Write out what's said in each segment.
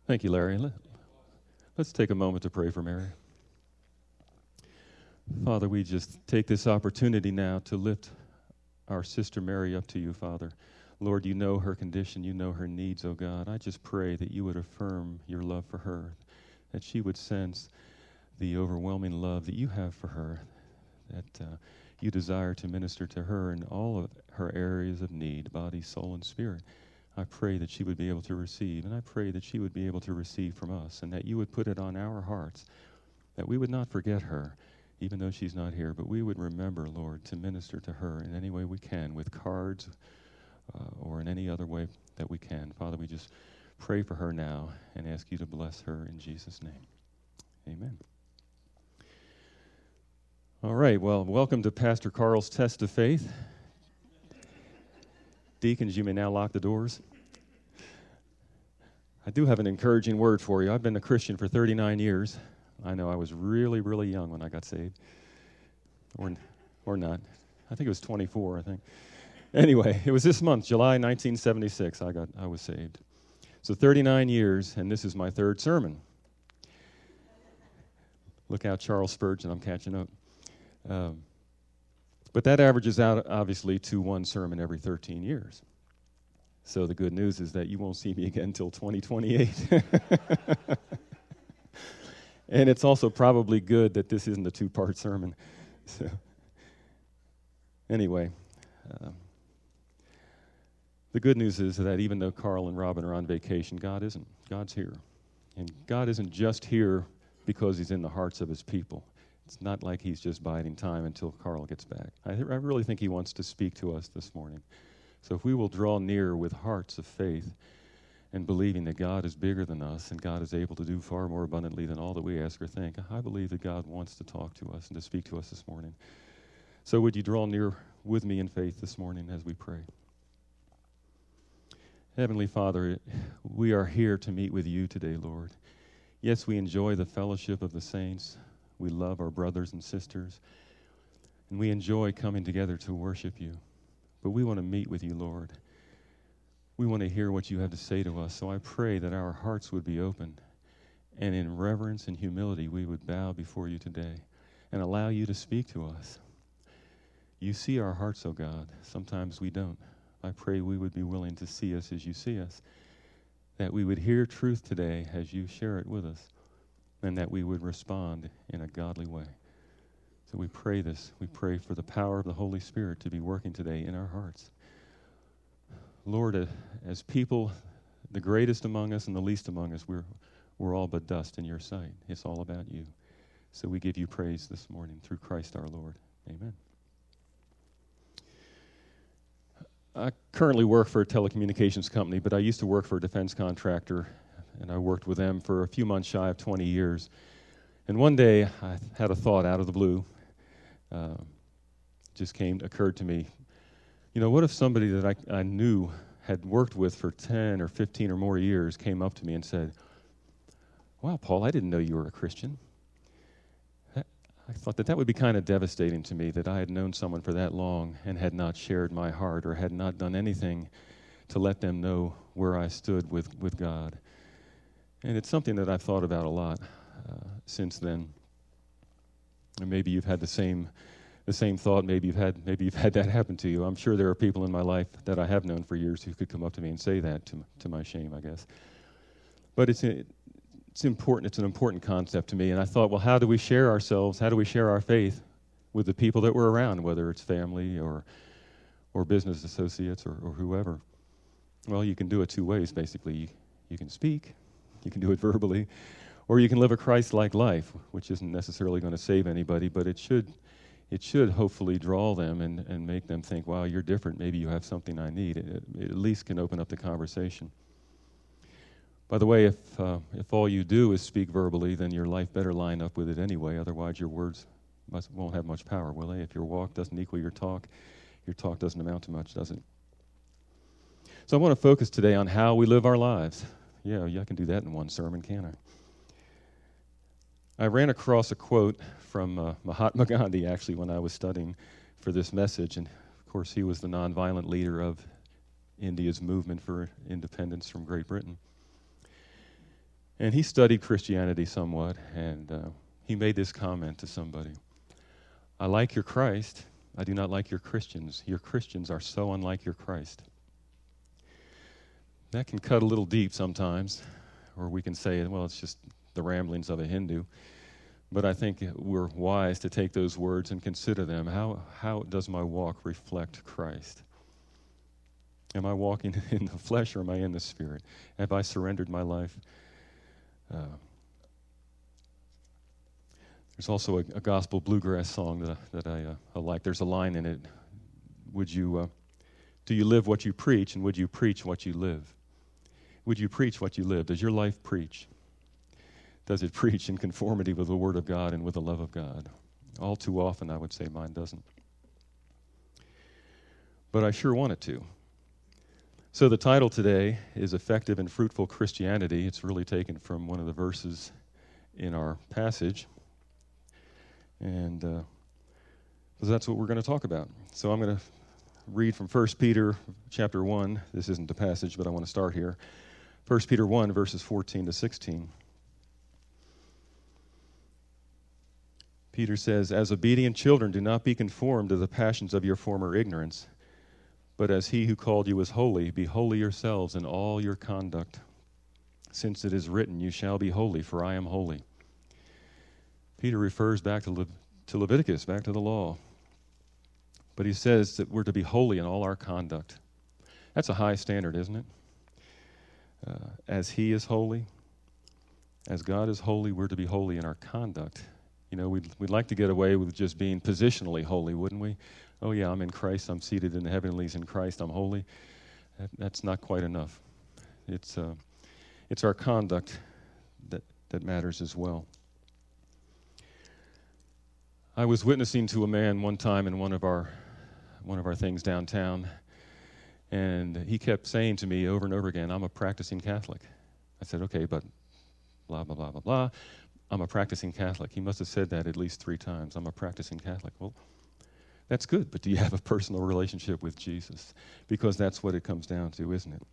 Thank you, Larry. Let's take a moment to pray for Mary. Father, we just take this opportunity now to lift our sister Mary up to you, Father. Lord, you know her condition. You know her needs, oh God. I just pray that you would affirm your love for her, that she would sense the overwhelming love that you have for her, that you desire to minister to her in all of her areas of need, body, soul, and spirit. I pray that she would be able to receive, and I pray that she would be able to receive from us, and that you would put it on our hearts, that we would not forget her, even though she's not here, but we would remember, Lord, to minister to her in any way we can, with cards or in any other way that we can. Father, we just pray for her now and ask you to bless her in Jesus' name. Amen. All right, well, welcome to Pastor Carl's Test of Faith. Deacons, you may now lock the doors. I do have an encouraging word for you. I've been a Christian for 39 years. I know I was really, really young when I got saved. Or not. I think it was 24, I think. Anyway, it was this month, July 1976, I was saved. So 39 years, and this is my third sermon. Look out, Charles Spurgeon, I'm catching up. But that averages out, obviously, to one sermon every 13 years. So the good news is that you won't see me again until 2028. And it's also probably good that this isn't a two-part sermon. So, anyway, the good news is that even though Carl and Robin are on vacation, God isn't. God's here. And God isn't just here because he's in the hearts of his people. It's not like he's just biding time until Carl gets back. I really think he wants to speak to us this morning. So if we will draw near with hearts of faith and believing that God is bigger than us and God is able to do far more abundantly than all that we ask or think, I believe that God wants to talk to us and to speak to us this morning. So would you draw near with me in faith this morning as we pray? Heavenly Father, we are here to meet with you today, Lord. Yes, we enjoy the fellowship of the saints. We love our brothers and sisters, and we enjoy coming together to worship you. But we want to meet with you, Lord. We want to hear what you have to say to us, so I pray that our hearts would be open, and in reverence and humility we would bow before you today and allow you to speak to us. You see our hearts, oh God. Sometimes we don't. I pray we would be willing to see us as you see us, that we would hear truth today as you share it with us, and that we would respond in a godly way. So we pray this. We pray for the power of the Holy Spirit to be working today in our hearts. Lord, as people, the greatest among us and the least among us, we're all but dust in your sight. It's all about you. So we give you praise this morning through Christ our Lord. Amen. I currently work for a telecommunications company, but I used to work for a defense contractor, and I worked with them for a few months shy of 20 years. And one day, I had a thought out of the blue. Occurred to me. You know, what if somebody that I knew had worked with for 10 or 15 or more years came up to me and said, "Wow, Paul, I didn't know you were a Christian." I thought that would be kind of devastating to me, that I had known someone for that long and had not shared my heart or had not done anything to let them know where I stood with God. And it's something that I've thought about a lot since then. And maybe you've had the same thought. Maybe you've had that happen to you. I'm sure there are people in my life that I have known for years who could come up to me and say that, to my shame, I guess. But it's important. It's an important concept to me. And I thought, well, how do we share ourselves? How do we share our faith with the people that we're around, whether it's family or business associates or whoever? Well, you can do it two ways, basically. You can speak. You can do it verbally. Or you can live a Christ-like life, which isn't necessarily going to save anybody, but it should hopefully draw them and make them think, wow, you're different. Maybe you have something I need. It at least can open up the conversation. By the way, if all you do is speak verbally, then your life better line up with it anyway. Otherwise, your words won't have much power, will they? If your walk doesn't equal your talk doesn't amount to much, does it? So I want to focus today on how we live our lives. Yeah, I can do that in one sermon, can't I ran across a quote from Mahatma Gandhi, actually, when I was studying for this message. And, of course, he was the nonviolent leader of India's movement for independence from Great Britain. And he studied Christianity somewhat, and he made this comment to somebody. I like your Christ. I do not like your Christians. Your Christians are so unlike your Christ. That can cut a little deep sometimes, or we can say, well, it's just the ramblings of a Hindu. But I think we're wise to take those words and consider them. How does my walk reflect Christ? Am I walking in the flesh or am I in the Spirit? Have I surrendered my life? There's also a gospel bluegrass song that I like. There's a line in it. Do you live what you preach, and would you preach what you live? Would you preach what you live? Does your life preach? Does it preach in conformity with the Word of God and with the love of God? All too often, I would say mine doesn't. But I sure want it to. So the title today is Effective and Fruitful Christianity. It's really taken from one of the verses in our passage. And so that's what we're going to talk about. So I'm going to read from 1 Peter chapter 1. This isn't the passage, but I want to start here. 1 Peter 1, verses 14 to 16. Peter says, As obedient children, do not be conformed to the passions of your former ignorance, but as he who called you is holy, be holy yourselves in all your conduct. Since it is written, you shall be holy, for I am holy. Peter refers back to Leviticus, back to the law. But he says that we're to be holy in all our conduct. That's a high standard, isn't it? As he is holy, as God is holy, we're to be holy in our conduct. You know, we'd like to get away with just being positionally holy, wouldn't we? Oh yeah, I'm in Christ, I'm seated in the heavenlies in Christ, I'm holy. That's not quite enough. It's our conduct that matters as well. I was witnessing to a man one time in one of our things downtown, and he kept saying to me over and over again, I'm a practicing Catholic. I said, okay, but blah, blah, blah, blah, blah. I'm a practicing Catholic. He must have said that at least 3 times. I'm a practicing Catholic. Well, that's good, but do you have a personal relationship with Jesus? Because that's what it comes down to, isn't it?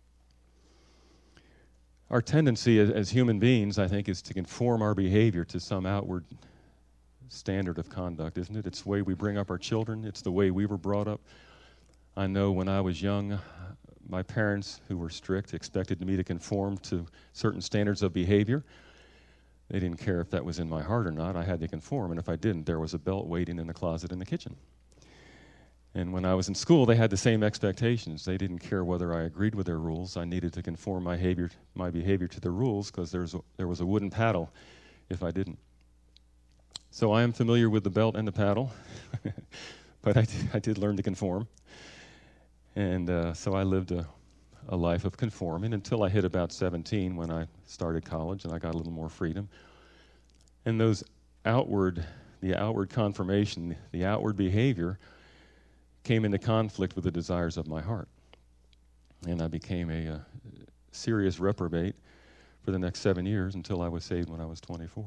Our tendency as human beings, I think, is to conform our behavior to some outward standard of conduct, isn't it? It's the way we bring up our children. It's the way we were brought up. I know when I was young, my parents, who were strict, expected me to conform to certain standards of behavior. They didn't care if that was in my heart or not. I had to conform, and if I didn't, there was a belt waiting in the closet in the kitchen. And when I was in school, they had the same expectations. They didn't care whether I agreed with their rules. I needed to conform my behavior to the rules because there was a wooden paddle if I didn't. So I am familiar with the belt and the paddle, but I did learn to conform. And so I lived a life of conforming until I hit about 17 when I started college and I got a little more freedom. And the outward confirmation, the outward behavior came into conflict with the desires of my heart. And I became a serious reprobate for the next 7 years until I was saved when I was 24.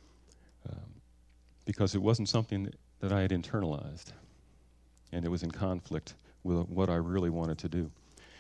Because it wasn't something that I had internalized, and it was in conflict with what I really wanted to do.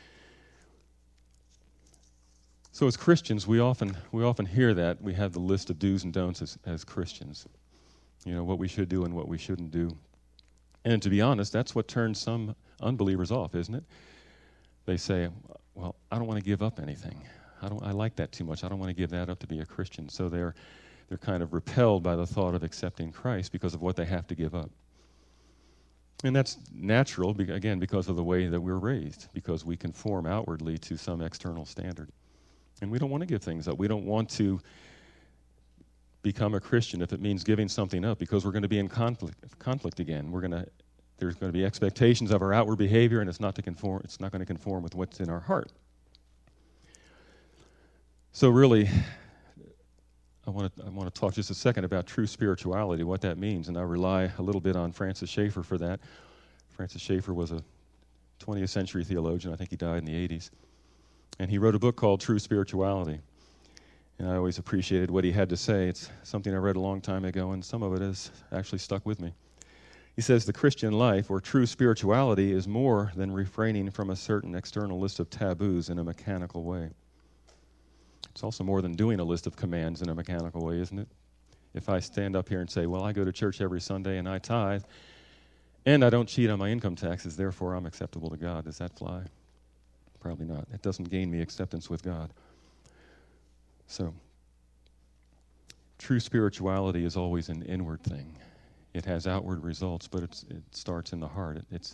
So as Christians, we often hear that. We have the list of do's and don'ts as Christians. You know, what we should do and what we shouldn't do. And to be honest, that's what turns some unbelievers off, isn't it? They say, well, I don't want to give up anything. I like that too much. I don't want to give that up to be a Christian. So they're kind of repelled by the thought of accepting Christ because of what they have to give up. And that's natural, again, because of the way that we're raised, because we conform outwardly to some external standard. And we don't want to give things up. We don't want to become a Christian if it means giving something up, because we're going to be in conflict again. There's going to be expectations of our outward behavior, and it's not going to conform with what's in our heart. So really, I want to talk just a second about true spirituality, what that means, and I rely a little bit on Francis Schaeffer for that. Francis Schaeffer was a 20th century theologian. I think he died in the 80s. And he wrote a book called True Spirituality. And I always appreciated what he had to say. It's something I read a long time ago, and some of it has actually stuck with me. He says, the Christian life, or true spirituality, is more than refraining from a certain external list of taboos in a mechanical way. It's also more than doing a list of commands in a mechanical way, isn't it? If I stand up here and say, well, I go to church every Sunday and I tithe, and I don't cheat on my income taxes, therefore I'm acceptable to God, does that fly? Probably not. It doesn't gain me acceptance with God. So, true spirituality is always an inward thing. It has outward results, but it starts in the heart. It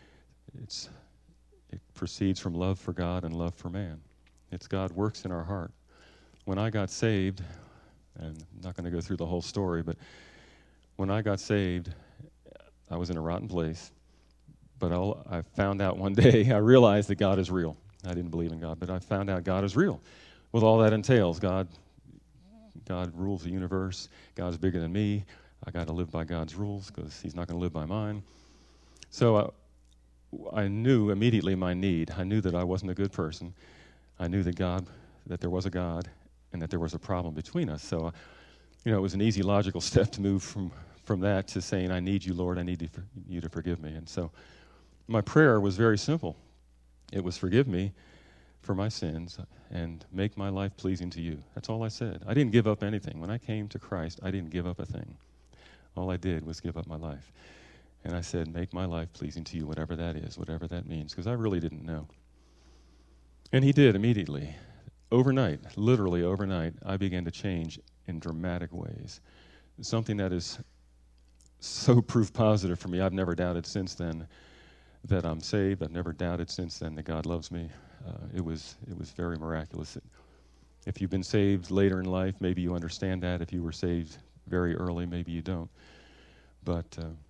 proceeds from love for God and love for man. It's God works in our heart. When I got saved, and I'm not going to go through the whole story, but when I got saved, I was in a rotten place. But I found out one day, I realized that God is real. I didn't believe in God, but I found out God is real. With all that entails, God rules the universe. God's bigger than me. I got to live by God's rules because he's not going to live by mine. So I knew immediately my need. I knew that I wasn't a good person. I knew that there was a God and that there was a problem between us. So, it was an easy logical step to move from that to saying, I need you, Lord. I need you to forgive me. And so my prayer was very simple. It was, forgive me for my sins and make my life pleasing to you. That's all I said. I didn't give up anything. When I came to Christ, I didn't give up a thing. All I did was give up my life. And I said, make my life pleasing to you, whatever that is, whatever that means, because I really didn't know. And he did immediately. Overnight, literally overnight, I began to change in dramatic ways. Something that is so proof positive for me. I've never doubted since then that I'm saved. I've never doubted since then that God loves me. It was very miraculous. If you've been saved later in life, maybe you understand that. If you were saved very early, maybe you don't. But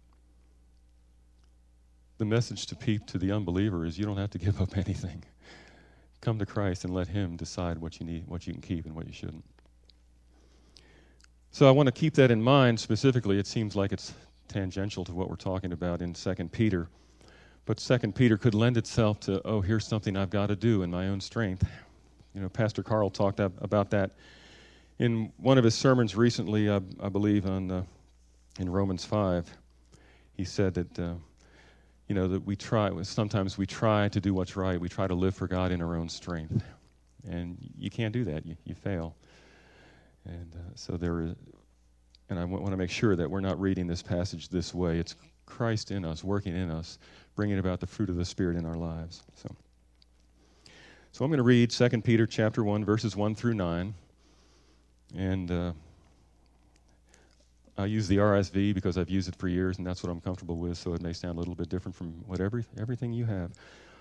the message to the unbeliever is you don't have to give up anything. Come to Christ and let him decide what you need, what you can keep and what you shouldn't. So I want to keep that in mind specifically. It seems like it's tangential to what we're talking about in 2 Peter. But 2 Peter could lend itself to, here's something I've got to do in my own strength. Pastor Carl talked about that in one of his sermons recently, I believe, in Romans 5. He said that, that sometimes we try to do what's right. We try to live for God in our own strength. And you can't do that. You fail. And and I want to make sure that we're not reading this passage this way. It's Christ in us, working in us, bringing about the fruit of the Spirit in our lives. So I'm going to read 2 Peter chapter 1, verses 1 through 9. And I use the RSV because I've used it for years, and that's what I'm comfortable with, so it may sound a little bit different from everything you have.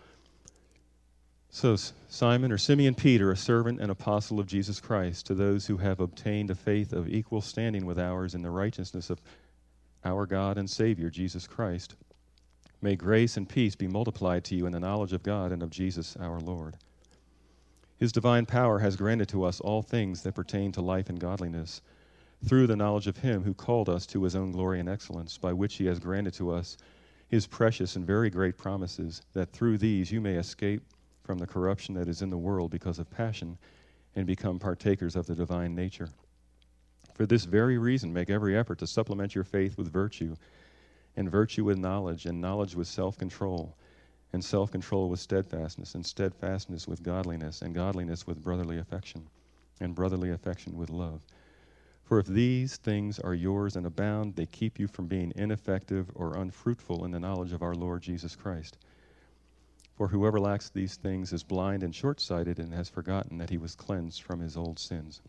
So, Simon, or Simeon Peter, a servant and apostle of Jesus Christ, to those who have obtained a faith of equal standing with ours in the righteousness of our God and Savior, Jesus Christ, may grace and peace be multiplied to you in the knowledge of God and of Jesus our Lord. His divine power has granted to us all things that pertain to life and godliness, through the knowledge of him who called us to his own glory and excellence, by which he has granted to us his precious and very great promises, that through these you may escape from the corruption that is in the world because of passion, and become partakers of the divine nature. For this very reason, make every effort to supplement your faith with virtue, and virtue with knowledge, and knowledge with self-control, and self-control with steadfastness, and steadfastness with godliness, and godliness with brotherly affection, and brotherly affection with love. For if these things are yours and abound, they keep you from being ineffective or unfruitful in the knowledge of our Lord Jesus Christ. For whoever lacks these things is blind and short-sighted and has forgotten that he was cleansed from his old sins.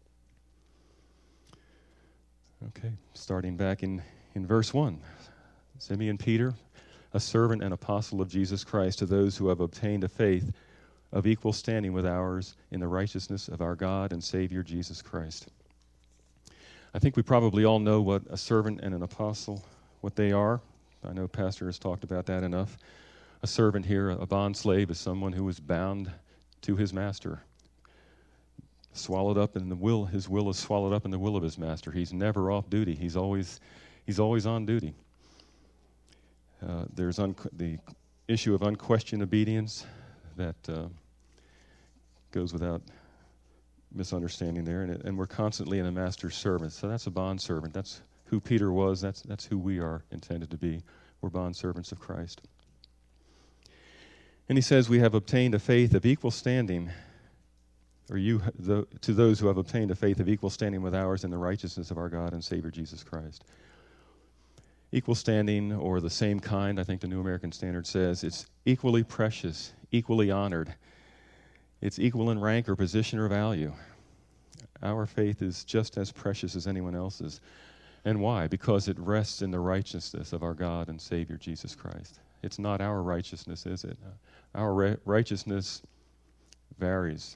Okay, starting back in verse 1. Simeon Peter, a servant and apostle of Jesus Christ, to those who have obtained a faith of equal standing with ours in the righteousness of our God and Savior Jesus Christ. I think we probably all know what a servant and an apostle, what they are. I know Pastor has talked about that enough. A servant here, a bond slave, is someone who is bound to his master, swallowed up in the will. His will is swallowed up in the will of his master. He's never off duty. He's always on duty. There's the issue of unquestioned obedience that goes without misunderstanding there, and we're constantly in a master's servant. So that's a bond servant. That's who Peter was. That's who we are intended to be. We're bond servants of Christ. And he says we have obtained a faith of equal standing to those who have obtained a faith of equal standing with ours in the righteousness of our God and Savior Jesus Christ. Equal standing, or the same kind, I think the New American Standard says, it's equally precious, equally honored. It's equal in rank or position or value. Our faith is just as precious as anyone else's. And why? Because it rests in the righteousness of our God and Savior Jesus Christ. It's not our righteousness, is it? Our righteousness varies.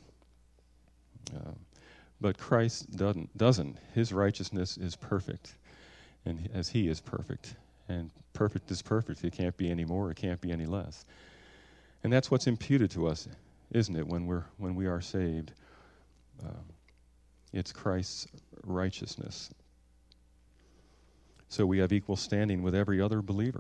But Christ doesn't. His righteousness is perfect, and as he is perfect. And perfect is perfect. It can't be any more. It can't be any less. And that's what's imputed to us, isn't it, when we are saved? It's Christ's righteousness. So we have equal standing with every other believer.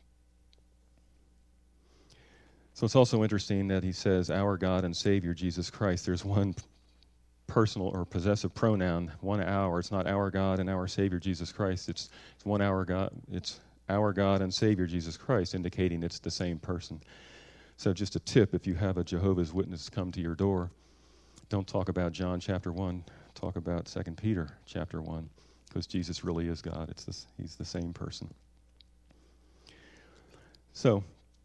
So it's also interesting that he says, our God and Savior, Jesus Christ. There's one personal or possessive pronoun, one our. It's not our God and our Savior, Jesus Christ. It's one our God. It's our God and Savior, Jesus Christ, indicating it's the same person. So just a tip, if you have a Jehovah's Witness come to your door, don't talk about John chapter 1. Talk about 2 Peter chapter 1, because Jesus really is God. He's the same person. So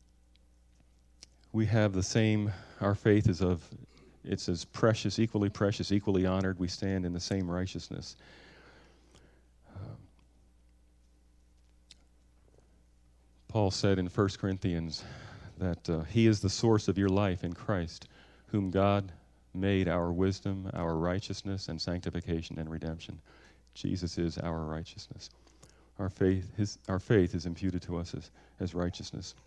we have the same, our faith is it's as precious, equally honored. We stand in the same righteousness. Paul said in 1 Corinthians that he is the source of your life in Christ, whom God made our wisdom, our righteousness, and sanctification and redemption. Jesus is our righteousness. Our faith is imputed to us as righteousness.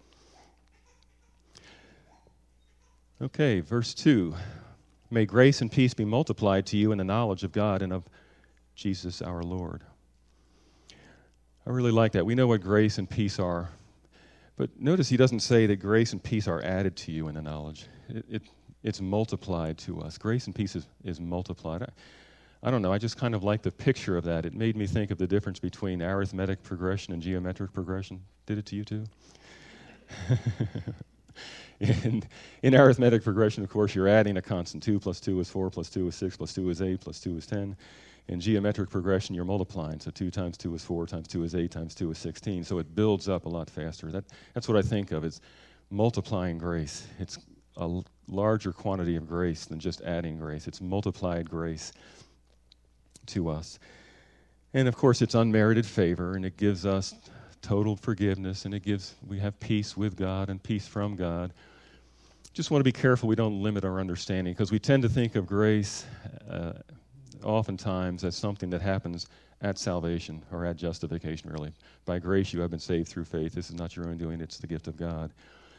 Okay, verse 2. May grace and peace be multiplied to you in the knowledge of God and of Jesus our Lord. I really like that. We know what grace and peace are. But notice he doesn't say that grace and peace are added to you in the knowledge. It's multiplied to us. Grace and peace is multiplied. I don't know. I just kind of like the picture of that. It made me think of the difference between arithmetic progression and geometric progression. Did it to you too? In arithmetic progression, of course, you're adding a constant. 2 plus 2 is 4, plus 2 is 6, plus 2 is 8, plus 2 is 10. In geometric progression, you're multiplying. So 2 times 2 is 4, times 2 is 8, times 2 is 16. So it builds up a lot faster. That's what I think of. It's multiplying grace. It's a larger quantity of grace than just adding grace. It's multiplied grace to us. And, of course, it's unmerited favor, and it gives us total forgiveness, and we have peace with God and peace from God. Just want to be careful we don't limit our understanding, because we tend to think of grace oftentimes as something that happens at salvation or at justification, really. By grace you have been saved through faith. This is not your own doing, it's the gift of God.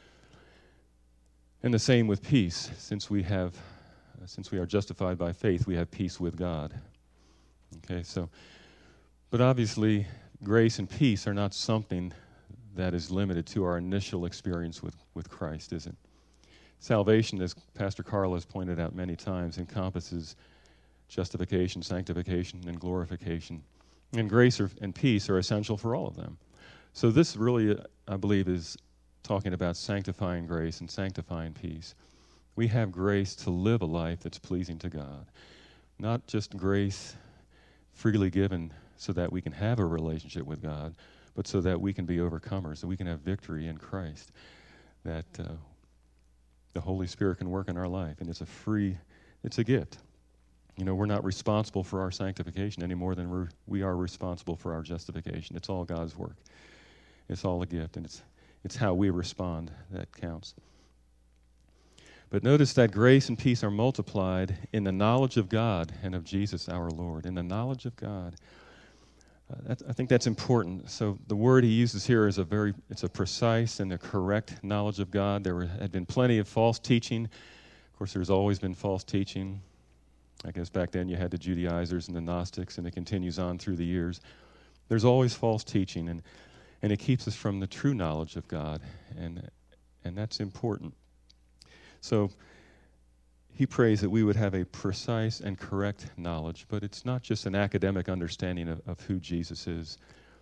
And the same with peace. Since we are justified by faith, we have peace with God. Okay, but obviously grace and peace are not something that is limited to our initial experience with Christ, is it? Salvation, as Pastor Carl has pointed out many times, encompasses justification, sanctification, and glorification. And grace and peace are essential for all of them. So this really, I believe, is talking about sanctifying grace and sanctifying peace. We have grace to live a life that's pleasing to God. Not just grace freely given so that we can have a relationship with God, but so that we can be overcomers, so we can have victory in Christ, that the Holy Spirit can work in our life. And it's a gift. You know, we're not responsible for our sanctification any more than we are responsible for our justification. It's all God's work. It's all a gift, and it's how we respond that counts. But notice that grace and peace are multiplied in the knowledge of God and of Jesus our Lord. In the knowledge of God. I think that's important. So the word he uses here is it's a precise and a correct knowledge of God. There had been plenty of false teaching. Of course, there's always been false teaching. I guess back then you had the Judaizers and the Gnostics, and it continues on through the years. There's always false teaching, and it keeps us from the true knowledge of God, and that's important. So he prays that we would have a precise and correct knowledge, but it's not just an academic understanding of who Jesus is.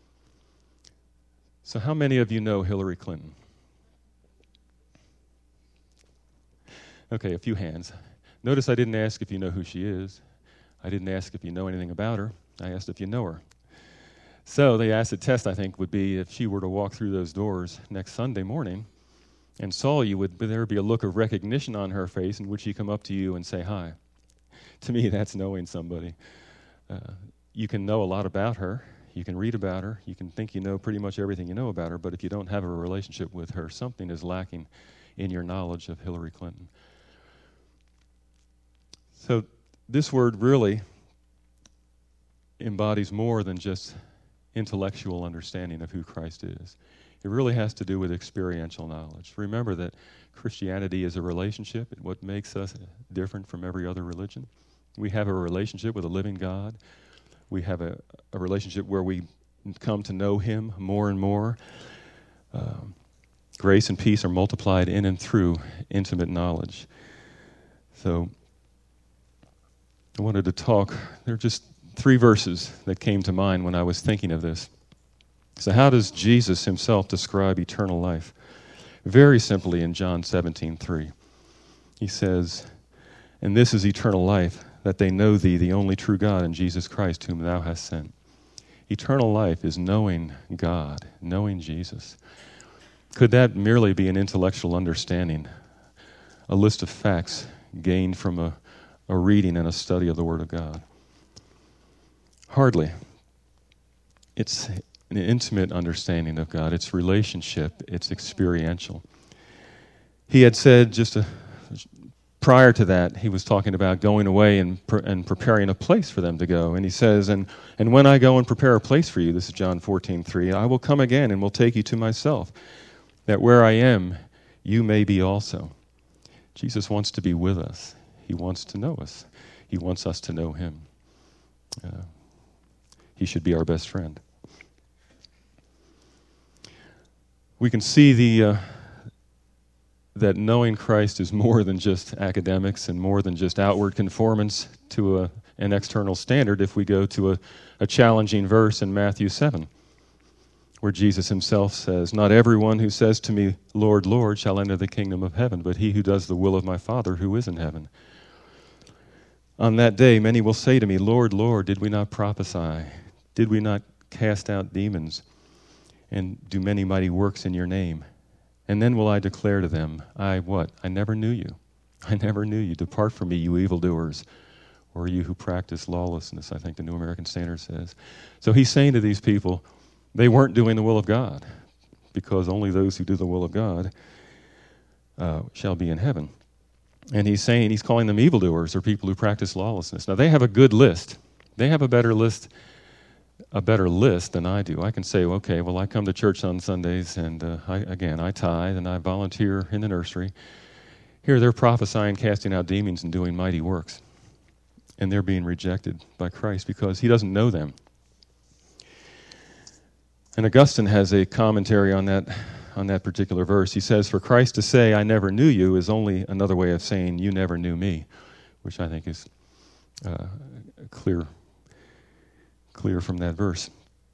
So how many of you know Hillary Clinton? Okay, a few hands. Notice I didn't ask if you know who she is. I didn't ask if you know anything about her. I asked if you know her. So the acid test, I think, would be if she were to walk through those doors next Sunday morning and saw you, would there be a look of recognition on her face, and would she come up to you and say hi? To me, that's knowing somebody. You can know a lot about her. You can read about her. You can think you know pretty much everything you know about her, but if you don't have a relationship with her, something is lacking in your knowledge of Hillary Clinton. So this word really embodies more than just intellectual understanding of who Christ is. It really has to do with experiential knowledge. Remember that Christianity is a relationship. What makes us different from every other religion? We have a relationship with a living God. We have a relationship where we come to know Him more and more. Grace and peace are multiplied in and through intimate knowledge. So I wanted to talk. There are just 3 verses that came to mind when I was thinking of this. So how does Jesus Himself describe eternal life? Very simply in John 17:3. He says, "And this is eternal life, that they know Thee, the only true God, and Jesus Christ, whom Thou hast sent." Eternal life is knowing God, knowing Jesus. Could that merely be an intellectual understanding, a list of facts gained from a reading and a study of the Word of God? Hardly. It's an intimate understanding of God. It's relationship. It's experiential. He had said prior to that, he was talking about going away and preparing a place for them to go. And he says, and when I go and prepare a place for you, this is John 14:3, I will come again and will take you to myself, that where I am, you may be also. Jesus wants to be with us. He wants to know us. He wants us to know Him. He should be our best friend. We can see that knowing Christ is more than just academics and more than just outward conformance to an external standard if we go to a challenging verse in Matthew 7, where Jesus Himself says, "Not everyone who says to me, 'Lord, Lord,' shall enter the kingdom of heaven, but he who does the will of my Father who is in heaven. On that day many will say to me, 'Lord, Lord, did we not prophesy? Did we not cast out demons and do many mighty works in your name?' And then will I declare to them, I never knew you. I never knew you. Depart from me, you evildoers, or you who practice lawlessness," I think the New American Standard says. So He's saying to these people, they weren't doing the will of God, because only those who do the will of God shall be in heaven. And He's calling them evildoers, or people who practice lawlessness. Now, they have a good list. They have a better list than I do. I can say, okay, well, I come to church on Sundays, and I tithe, and I volunteer in the nursery. Here they're prophesying, casting out demons, and doing mighty works. And they're being rejected by Christ because He doesn't know them. And Augustine has a commentary on that particular verse. He says, "For Christ to say, 'I never knew you,' is only another way of saying, 'You never knew me,'" which I think is clear from that verse.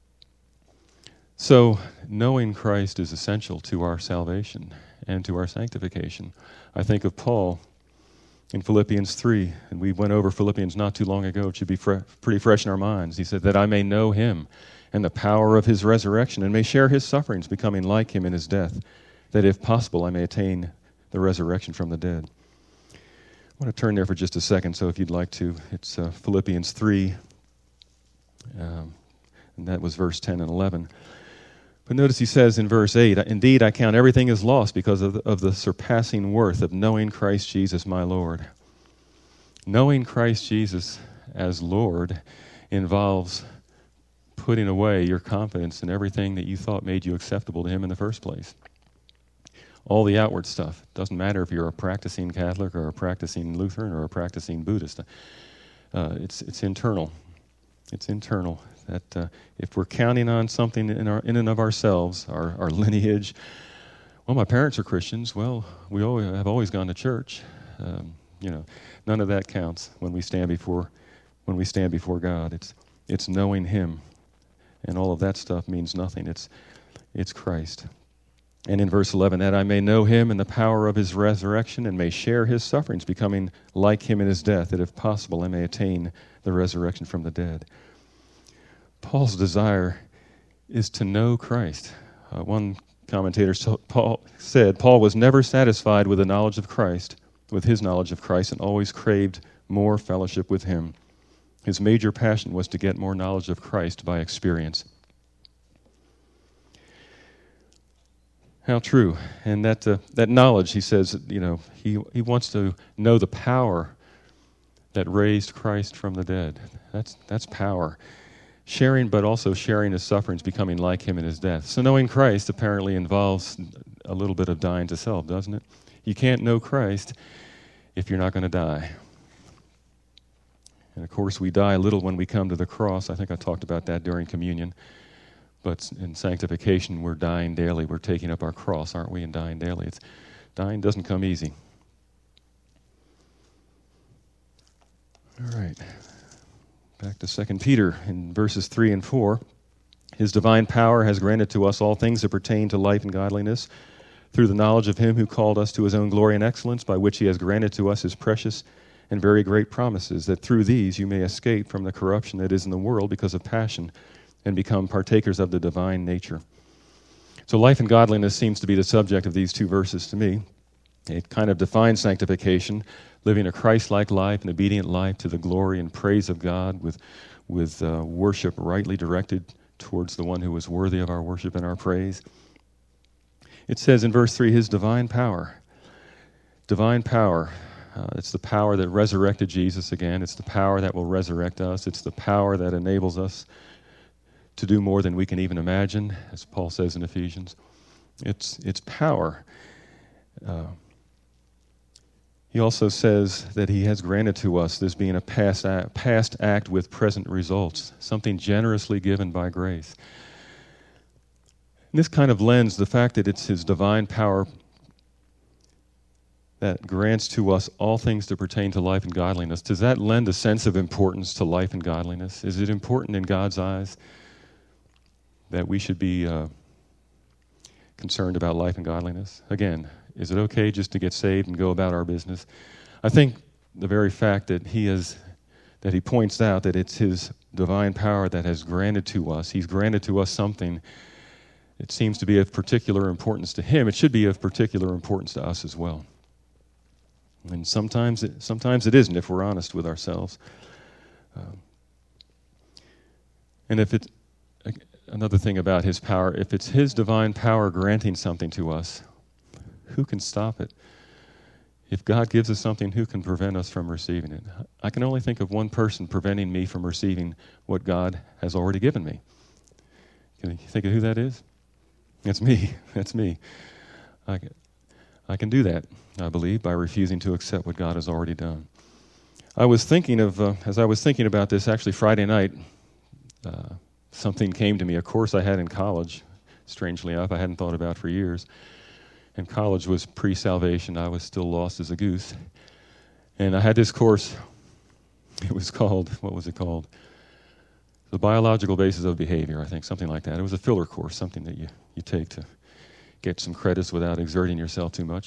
So, knowing Christ is essential to our salvation and to our sanctification. I think of Paul in Philippians 3, and we went over Philippians not too long ago. It should be pretty fresh in our minds. He said, "That I may know Him and the power of His resurrection, and may share His sufferings, becoming like Him in His death, that if possible I may attain the resurrection from the dead." I want to turn there for just a second, so if you'd like to, it's Philippians 3, and that was verse 10 and 11. But notice he says in verse 8, "Indeed, I count everything as lost because of the surpassing worth of knowing Christ Jesus my Lord." Knowing Christ Jesus as Lord involves putting away your confidence in everything that you thought made you acceptable to Him in the first place. All the outward stuff. Doesn't matter if you're a practicing Catholic or a practicing Lutheran or a practicing Buddhist. It's internal. It's internal. That if we're counting on something in and of ourselves, our lineage, well, my parents are Christians. Well, we have always gone to church. None of that counts when we stand before God. It's knowing Him, and all of that stuff means nothing. It's Christ. And in verse 11, that I may know him and the power of his resurrection and may share his sufferings, becoming like him in his death, that if possible I may attain the resurrection from the dead. Paul's desire is to know Christ. One commentator said, Paul was never satisfied with the knowledge of Christ, with his knowledge of Christ, and always craved more fellowship with him. His major passion was to get more knowledge of Christ by experience. How true. And that knowledge, he says, he wants to know the power that raised Christ from the dead. That's power. Sharing, but also sharing his sufferings, becoming like him in his death. So knowing Christ apparently involves a little bit of dying to self, doesn't it? You can't know Christ if you're not going to die. And of course, we die a little when we come to the cross. I think I talked about that during communion. But in sanctification, we're dying daily. We're taking up our cross, aren't we, and dying daily. Dying doesn't come easy. All right. Back to 2 Peter in verses 3 and 4. His divine power has granted to us all things that pertain to life and godliness through the knowledge of him who called us to his own glory and excellence, by which he has granted to us his precious and very great promises, that through these you may escape from the corruption that is in the world because of passion, and become partakers of the divine nature. So life and godliness seems to be the subject of these two verses to me. It kind of defines sanctification, living a Christ-like life, an obedient life to the glory and praise of God, with worship rightly directed towards the one who is worthy of our worship and our praise. It says in verse 3, his divine power. Divine power. It's the power that resurrected Jesus again. It's the power that will resurrect us. It's the power that enables us to do more than we can even imagine, as Paul says in Ephesians. It's power. He also says that he has granted to us this being a past act with present results, something generously given by grace. And this kind of lends the fact that it's his divine power that grants to us all things that pertain to life and godliness. Does that lend a sense of importance to life and godliness? Is it important in God's eyes that we should be concerned about life and godliness? Again, is it okay just to get saved and go about our business? I think the very fact that he points out that it's his divine power that has granted to us, he's granted to us something that seems to be of particular importance to him. It should be of particular importance to us as well. And sometimes it isn't, if we're honest with ourselves. And if it's another thing about his power, if it's his divine power granting something to us, who can stop it? If God gives us something, who can prevent us from receiving it? I can only think of one person preventing me from receiving what God has already given me. Can you think of who that is? It's me. That's me. I can do that, I believe, by refusing to accept what God has already done. I was thinking of, as I was thinking about this, actually Friday night, something came to me, a course I had in college, strangely enough, I hadn't thought about for years. And college was pre-salvation. I was still lost as a goose. And I had this course. It was called, what was it called? The Biological Basis of Behavior, I think, something like that. It was a filler course, something that you take to get some credits without exerting yourself too much.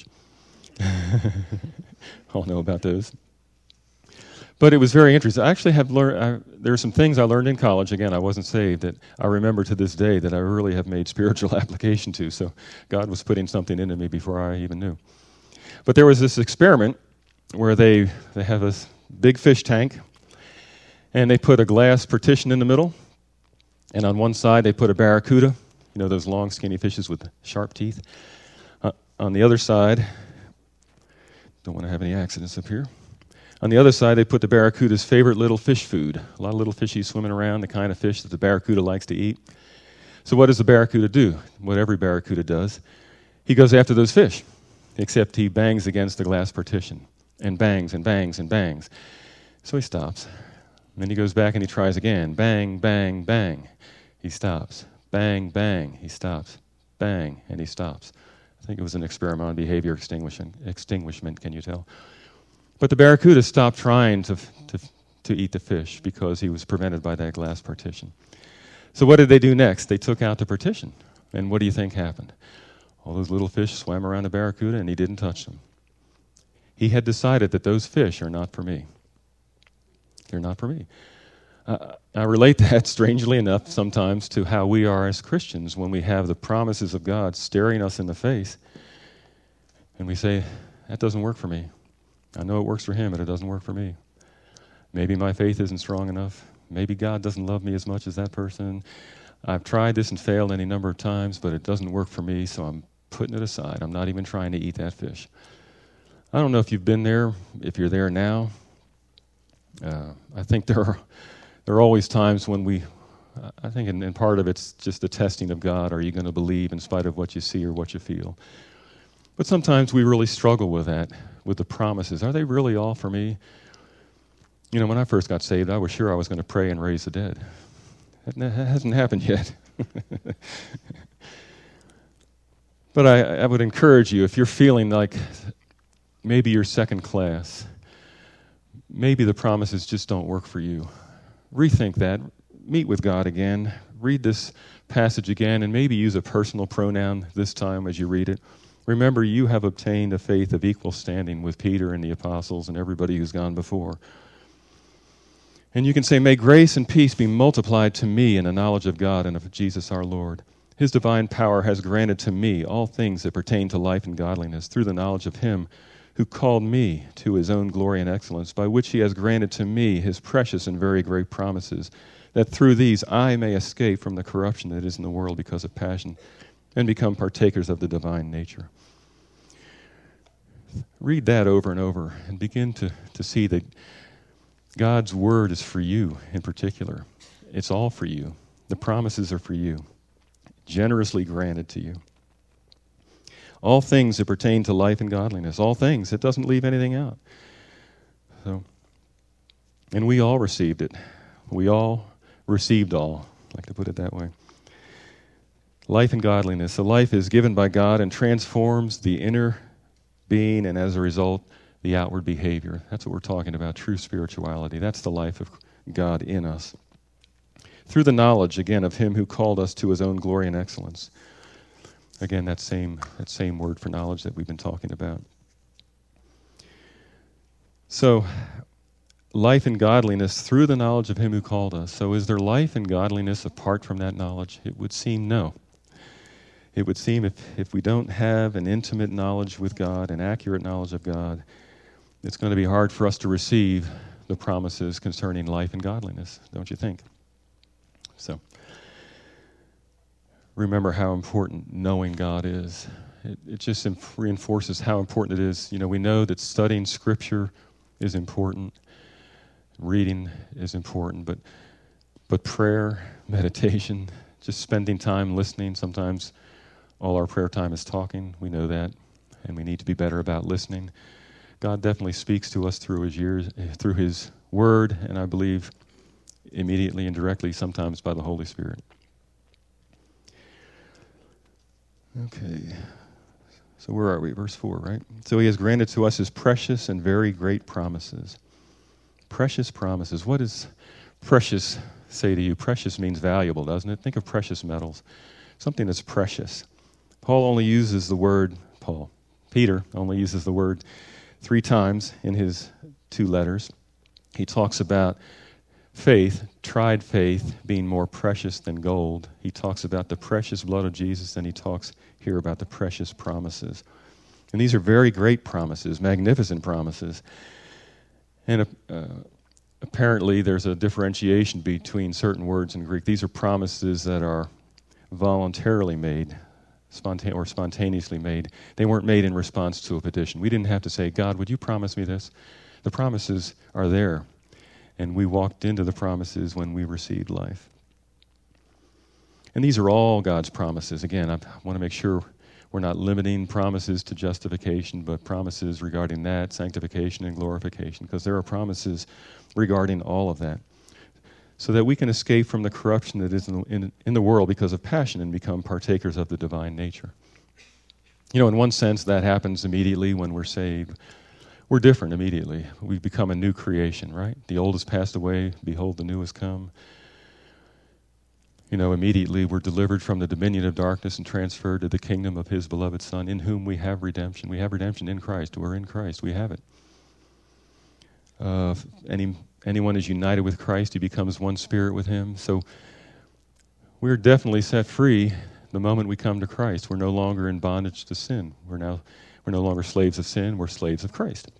All know about those. But it was very interesting. I actually have learned, there are some things I learned in college. Again, I wasn't saved, that I remember to this day that I really have made spiritual application to. So God was putting something into me before I even knew. But there was this experiment where they have a big fish tank, and they put a glass partition in the middle, and on one side they put a barracuda, you know, those long, skinny fishes with sharp teeth. On the other side, don't want to have any accidents up here. On the other side, they put the barracuda's favorite little fish food. A lot of little fishies swimming around, the kind of fish that the barracuda likes to eat. So what does the barracuda do? What every barracuda does. He goes after those fish, except he bangs against the glass partition, and bangs and bangs and bangs. So he stops. And then he goes back and he tries again. Bang, bang, bang. He stops. Bang, bang. He stops. Bang, and he stops. I think it was an experiment on behavior extinguishment, can you tell? But the barracuda stopped trying to eat the fish because he was prevented by that glass partition. So what did they do next? They took out the partition. And what do you think happened? All those little fish swam around the barracuda, and he didn't touch them. He had decided that those fish are not for me. They're not for me. I relate that, strangely enough, sometimes to how we are as Christians when we have the promises of God staring us in the face, and we say, that doesn't work for me. I know it works for him, but it doesn't work for me. Maybe my faith isn't strong enough. Maybe God doesn't love me as much as that person. I've tried this and failed any number of times, but it doesn't work for me, so I'm putting it aside. I'm not even trying to eat that fish. I don't know if you've been there, if you're there now. I think there are always times when I think in part of it's just the testing of God. Are you going to believe in spite of what you see or what you feel? But sometimes we really struggle with that, with the promises. Are they really all for me? You know, when I first got saved, I was sure I was going to pray and raise the dead. That hasn't happened yet. But I would encourage you, if you're feeling like maybe you're second class, maybe the promises just don't work for you, rethink that. Meet with God again. Read this passage again, and maybe use a personal pronoun this time as you read it. Remember, you have obtained a faith of equal standing with Peter and the apostles and everybody who's gone before. And you can say, may grace and peace be multiplied to me in the knowledge of God and of Jesus our Lord. His divine power has granted to me all things that pertain to life and godliness through the knowledge of him who called me to his own glory and excellence, by which he has granted to me his precious and very great promises, that through these I may escape from the corruption that is in the world because of passion, and become partakers of the divine nature. Read that over and over, and begin to see that God's word is for you in particular. It's all for you. The promises are for you, generously granted to you. All things that pertain to life and godliness. All things. It doesn't leave anything out. And we all received it. We all received all. I like to put it that way. Life and godliness. The life is given by God and transforms the inner being, and as a result, the outward behavior. That's what we're talking about, true spirituality. That's the life of God in us. Through the knowledge, again, of him who called us to his own glory and excellence. Again, that same word for knowledge that we've been talking about. So, life and godliness through the knowledge of him who called us. So is there life and godliness apart from that knowledge? It would seem no. It would seem if we don't have an intimate knowledge with God, an accurate knowledge of God, it's going to be hard for us to receive the promises concerning life and godliness, don't you think? So, remember how important knowing God is. It just reinforces how important it is. You know, we know that studying Scripture is important, reading is important, but prayer, meditation, just spending time listening. Sometimes all our prayer time is talking. We know that, and we need to be better about listening. God definitely speaks to us through His Word, and I believe immediately and directly, sometimes by the Holy Spirit. Okay, so where are we? Verse 4, right? So he has granted to us his precious and very great promises. Precious promises. What does precious say to you? Precious means valuable, doesn't it? Think of precious metals. Something that's precious. Peter only uses the word 3 times in his 2 letters. He talks about faith, tried faith, being more precious than gold. He talks about the precious blood of Jesus, and he talks here about the precious promises. And these are very great promises, magnificent promises. And apparently there's a differentiation between certain words in Greek. These are promises that are voluntarily made, or spontaneously made. They weren't made in response to a petition. We didn't have to say, God, would you promise me this? The promises are there. And we walked into the promises when we received life. And these are all God's promises. Again, I want to make sure we're not limiting promises to justification, but promises regarding that, sanctification and glorification, because there are promises regarding all of that, so that we can escape from the corruption that is in the world because of passion and become partakers of the divine nature. You know, in one sense, that happens immediately when we're saved. We're different immediately. We become a new creation, right? The old has passed away. Behold, the new has come. Immediately we're delivered from the dominion of darkness and transferred to the kingdom of his beloved Son, in whom we have redemption. We have redemption in Christ. We're in Christ. We have it. If anyone is united with Christ, he becomes one spirit with him. So we're definitely set free the moment we come to Christ. We're no longer in bondage to sin. We're no longer slaves of sin. We're slaves of Christ.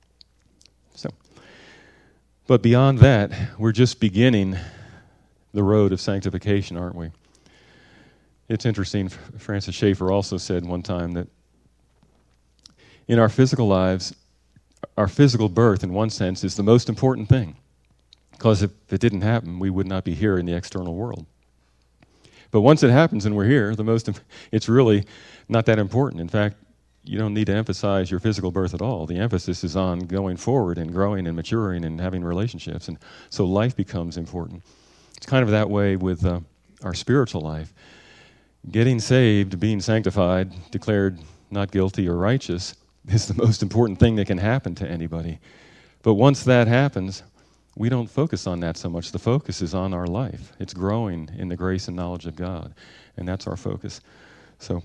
But beyond that, we're just beginning the road of sanctification, aren't we? It's interesting, Francis Schaeffer also said one time that in our physical lives, our physical birth, in one sense, is the most important thing. Because if it didn't happen, we would not be here in the external world. But once it happens and we're here, it's really not that important. In fact, you don't need to emphasize your physical birth at all. The emphasis is on going forward and growing and maturing and having relationships. And so life becomes important. It's kind of that way with our spiritual life. Getting saved, being sanctified, declared not guilty or righteous is the most important thing that can happen to anybody. But once that happens, we don't focus on that so much. The focus is on our life. It's growing in the grace and knowledge of God, and that's our focus. So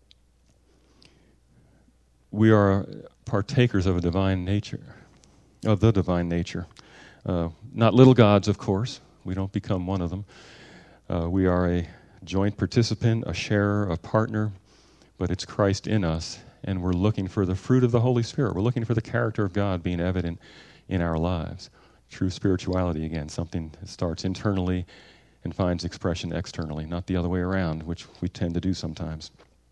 we are partakers of a divine nature, of the divine nature. Not little gods, of course. We don't become one of them. We are a joint participant, a sharer, a partner, but it's Christ in us, and we're looking for the fruit of the Holy Spirit. We're looking for the character of God being evident in our lives. True spirituality, again, something that starts internally and finds expression externally, not the other way around, which we tend to do sometimes.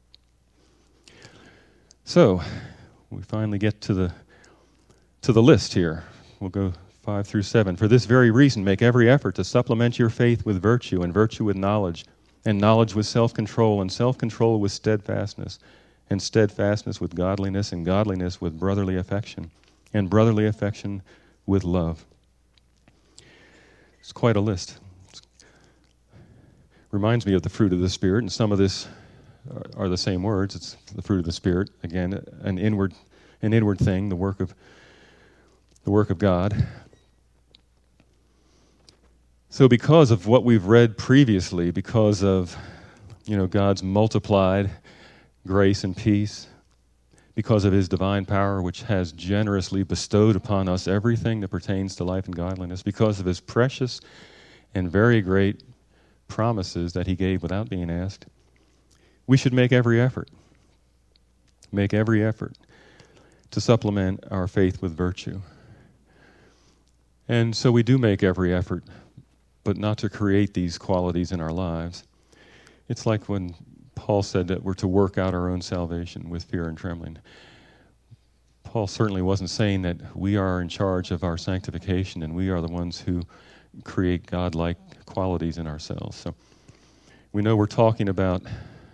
So, we finally get to the list here. We'll go 5 through 7. For this very reason, make every effort to supplement your faith with virtue, and virtue with knowledge, and knowledge with self-control, and self-control with steadfastness, and steadfastness with godliness, and godliness with brotherly affection, and brotherly affection with love. It's quite a list. Reminds me of the fruit of the Spirit, and some of this are the same words. It's the fruit of the Spirit. Again, an inward thing, the work of God. So because of what we've read previously, because of God's multiplied grace and peace, because of his divine power, which has generously bestowed upon us everything that pertains to life and godliness, because of his precious and very great promises that he gave without being asked, we should make every effort to supplement our faith with virtue. And so we do make every effort, but not to create these qualities in our lives. It's like when Paul said that we're to work out our own salvation with fear and trembling. Paul certainly wasn't saying that we are in charge of our sanctification and we are the ones who create God-like qualities in ourselves. So we know we're talking about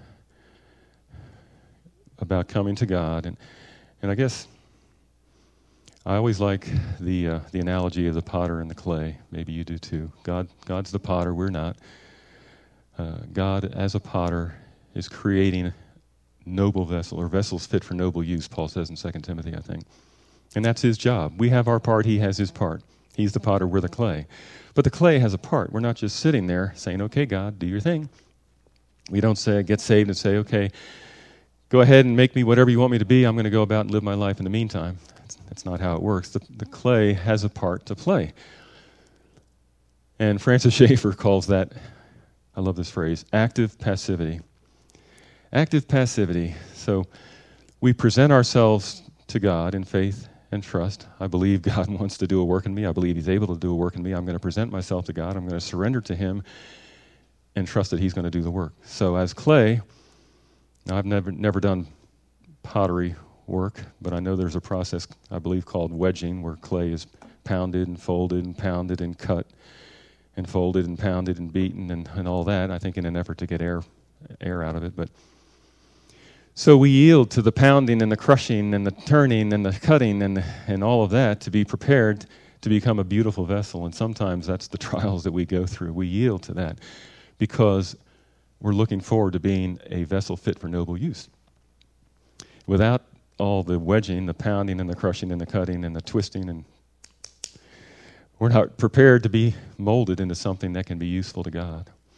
coming to God, and I guess I always like the analogy of the potter and the clay. Maybe you do too. God's the potter, we're not. God, as a potter, is creating noble vessel, or vessels fit for noble use, Paul says in 2 Timothy, I think. And that's his job. We have our part, he has his part. He's the potter, we're the clay. But the clay has a part. We're not just sitting there saying, okay, God, do your thing. We don't get saved and say, okay, go ahead and make me whatever you want me to be. I'm going to go about and live my life in the meantime. That's not how it works. The clay has a part to play. And Francis Schaeffer calls that, I love this phrase, active passivity. Active passivity. So we present ourselves to God in faith and trust. I believe God wants to do a work in me. I believe he's able to do a work in me. I'm going to present myself to God. I'm going to surrender to him and trust that he's going to do the work. So as clay, now I've never done pottery work, but I know there's a process, I believe, called wedging, where clay is pounded and folded and pounded and cut and folded and pounded and beaten and all that, I think in an effort to get air out of it. But so we yield to the pounding and the crushing and the turning and the cutting and all of that to be prepared to become a beautiful vessel. And sometimes that's the trials that we go through. We yield to that because we're looking forward to being a vessel fit for noble use. Without all the wedging, the pounding and the crushing and the cutting and the twisting, and we're not prepared to be molded into something that can be useful to God.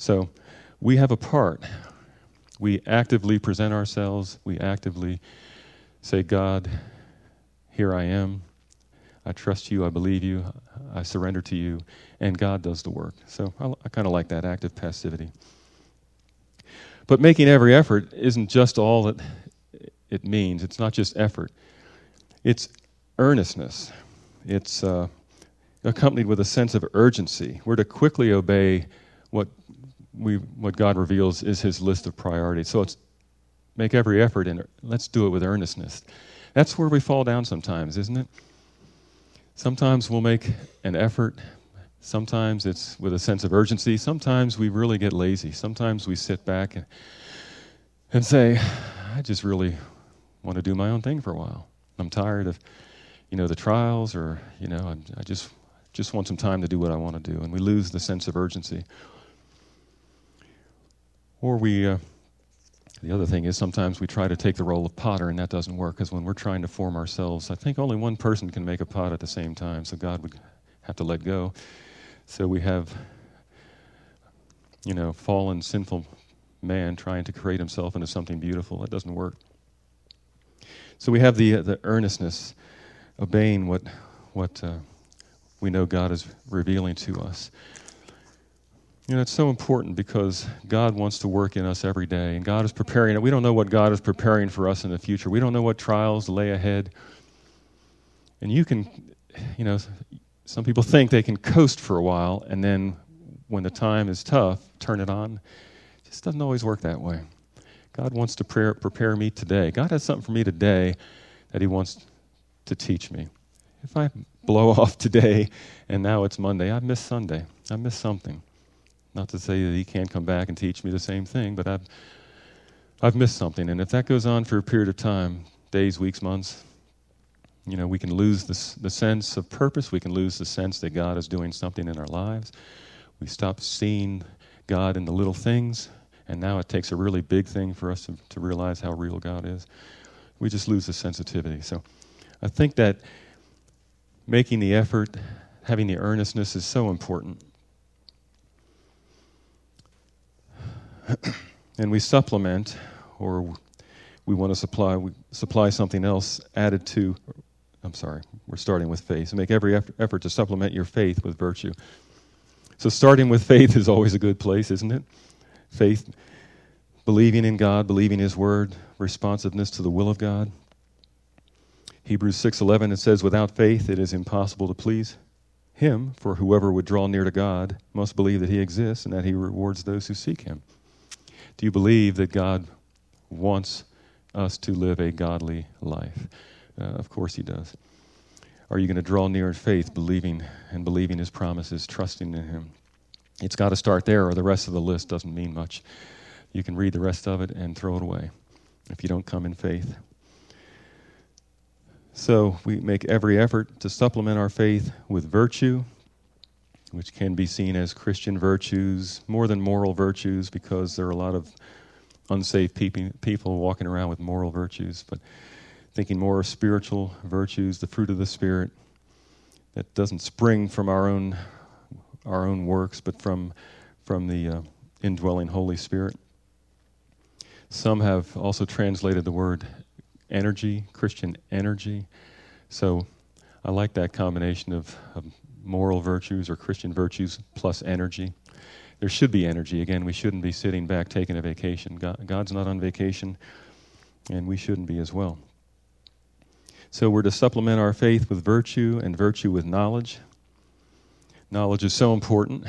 So we have a part. We actively present ourselves. We actively say, God, here I am. I trust you. I believe you. I surrender to you. And God does the work. So I kind of like that active passivity. But making every effort isn't just all that it means. It's not just effort. It's earnestness. It's accompanied with a sense of urgency. We're to quickly obey what God reveals is his list of priorities. So it's make every effort, and let's do it with earnestness. That's where we fall down sometimes, isn't it? Sometimes we'll make an effort. Sometimes it's with a sense of urgency. Sometimes we really get lazy. Sometimes we sit back and say, I just really want to do my own thing for a while. I'm tired of, the trials, or, I just want some time to do what I want to do. And we lose the sense of urgency. Or the other thing is sometimes we try to take the role of potter, and that doesn't work, because when we're trying to form ourselves, I think only one person can make a pot at the same time, so God would have to let go. So we have, fallen, sinful man trying to create himself into something beautiful. That doesn't work. So we have the earnestness, obeying what we know God is revealing to us. It's so important because God wants to work in us every day, and God is preparing. We don't know what God is preparing for us in the future. We don't know what trials lay ahead. And you can, some people think they can coast for a while, and then when the time is tough, turn it on. It just doesn't always work that way. God wants to prepare me today. God has something for me today that he wants to teach me. If I blow off today and now it's Monday, I've missed Sunday. I missed something. Not to say that he can't come back and teach me the same thing, but I've missed something. And if that goes on for a period of time, days, weeks, months, we can lose the sense of purpose. We can lose the sense that God is doing something in our lives. We stop seeing God in the little things, and now it takes a really big thing for us to realize how real God is. We just lose the sensitivity. So I think that making the effort, having the earnestness is so important. And we supplement, or we want to supply something else added to, we're starting with faith. So make every effort to supplement your faith with virtue. So starting with faith is always a good place, isn't it? Faith, believing in God, believing his word, responsiveness to the will of God. Hebrews 6:11, it says, without faith it is impossible to please him, for whoever would draw near to God must believe that he exists and that he rewards those who seek him. Do you believe that God wants us to live a godly life? Of course he does. Are you going to draw near in faith, believing his promises, trusting in him? It's got to start there, or the rest of the list doesn't mean much. You can read the rest of it and throw it away if you don't come in faith. So we make every effort to supplement our faith with virtue, which can be seen as Christian virtues, more than moral virtues, because there are a lot of unsaved people walking around with moral virtues, but thinking more of spiritual virtues, the fruit of the Spirit, that doesn't spring from our own works, but from the indwelling Holy Spirit. Some have also translated the word energy, Christian energy. So I like that combination of moral virtues or Christian virtues plus energy. There should be energy. Again, we shouldn't be sitting back taking a vacation. God's not on vacation, and we shouldn't be as well. So we're to supplement our faith with virtue, and virtue with knowledge. Knowledge is so important.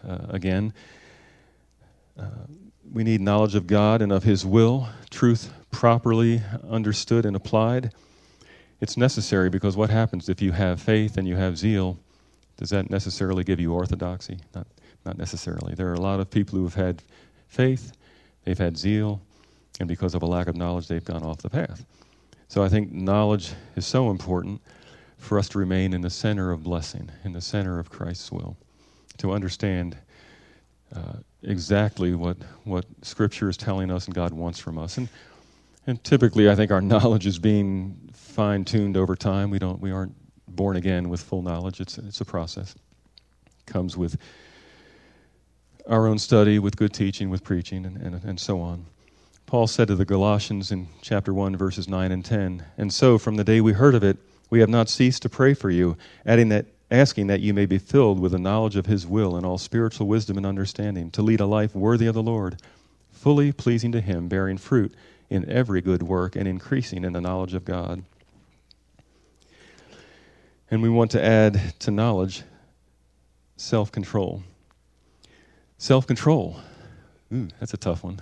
We need knowledge of God and of his will, truth properly understood and applied. It's necessary, because what happens if you have faith and you have zeal? Does that necessarily give you orthodoxy? Not necessarily. There are a lot of people who have had faith, they've had zeal, and because of a lack of knowledge, they've gone off the path. So I think knowledge is so important for us to remain in the center of blessing, in the center of Christ's will, to understand exactly what Scripture is telling us and God wants from us. And typically, I think our knowledge is being fine-tuned over time. We aren't born again with full knowledge. It's a process. It comes with our own study with good teaching, with preaching, and so on. Paul said to the Galatians in chapter 1, verses 9 and 10, "And so from the day we heard of it, we have not ceased to pray for you, asking that you may be filled with the knowledge of his will and all spiritual wisdom and understanding, to lead a life worthy of the Lord, fully pleasing to him, bearing fruit in every good work and increasing in the knowledge of God." And we want to add to knowledge self-control. Self-control. That's a tough one.